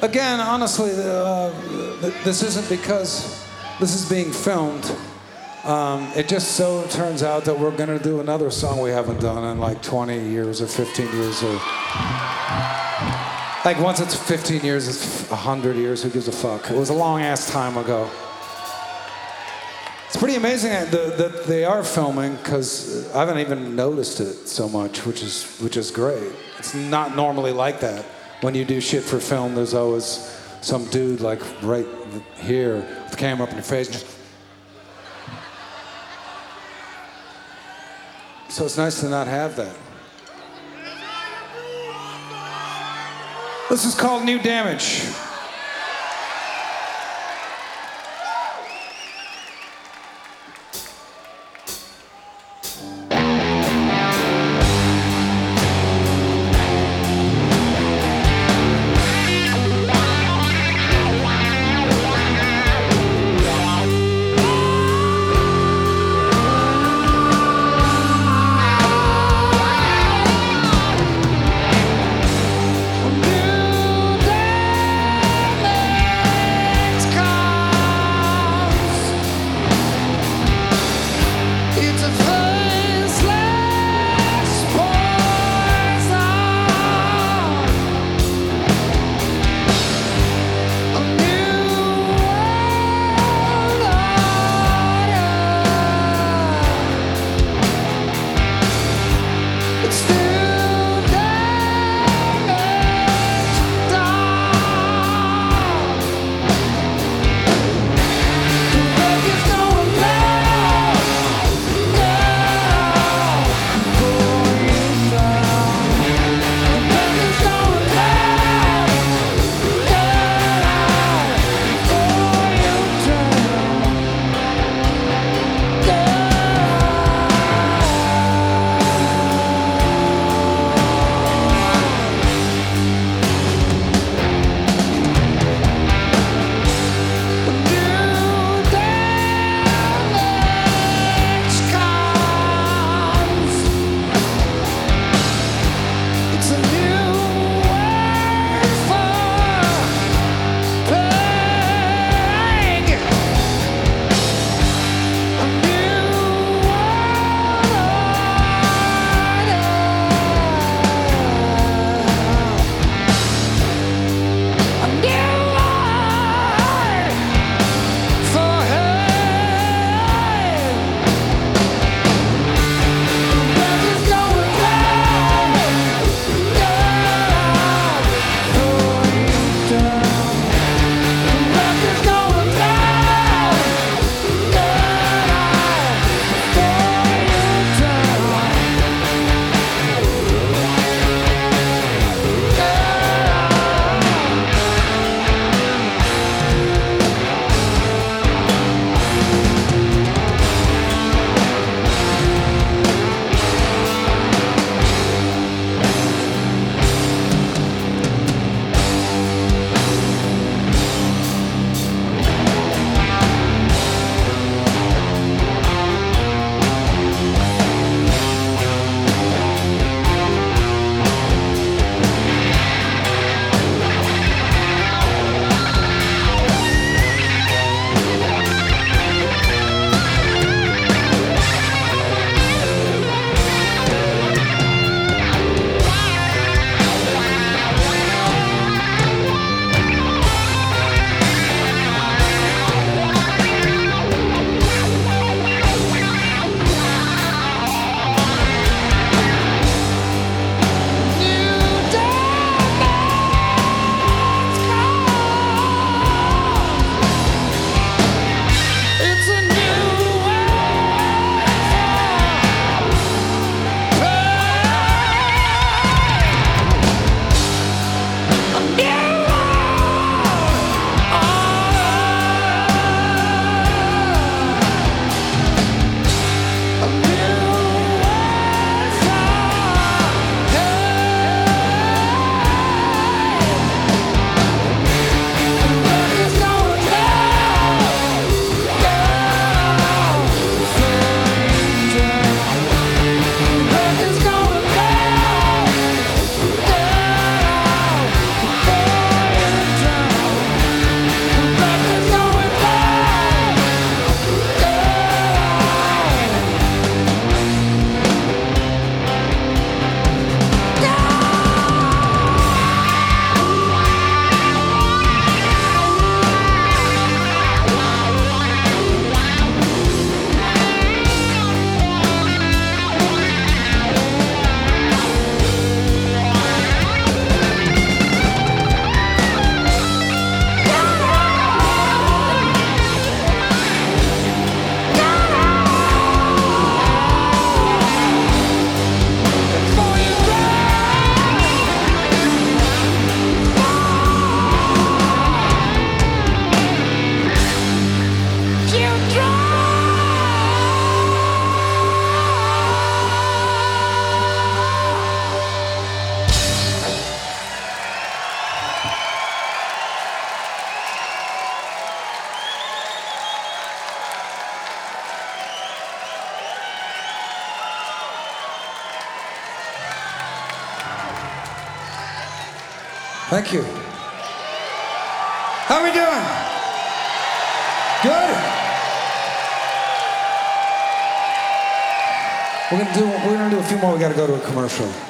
Again, honestly, this isn't because this is being filmed. It just so turns out that we're gonna do another song we haven't done in like 20 years or 15 years or... Like once it's 15 years, it's 100 years, who gives a fuck? It was a long ass time ago. It's pretty amazing that they are filming, because I haven't even noticed it so much, which is great. It's not normally like that. When you do shit for film, there's always some dude like right here with the camera up in your face. Just... So it's nice to not have that. This is called New Damage. Thank you. How we doing? Good? We're gonna do a few more. We gotta go to a commercial.